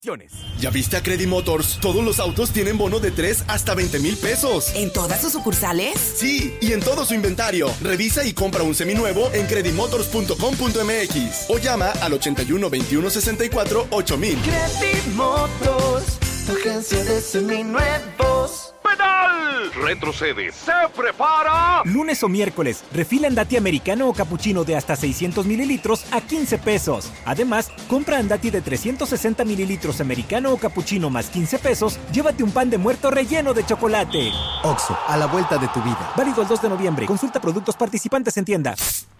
¿Ya viste a Credit Motors? Todos los autos tienen bono de 3 hasta 20,000 pesos. ¿En todas sus sucursales? Sí, y en todo su inventario. Revisa y compra un seminuevo en creditmotors.com.mx o llama al 81 21 64 8000. Credit Motors, tu agencia de seminuevos. ¡Pedal! Retrocede, se prepara. Lunes o miércoles, refila Andati americano o capuchino de hasta 600 mililitros a 15 pesos. Además, compra Andati de 360 mililitros americano o capuchino más 15 pesos, llévate un pan de muerto relleno de chocolate. Oxxo, a la vuelta de tu vida. Válido el 2 de noviembre. Consulta productos participantes en tienda.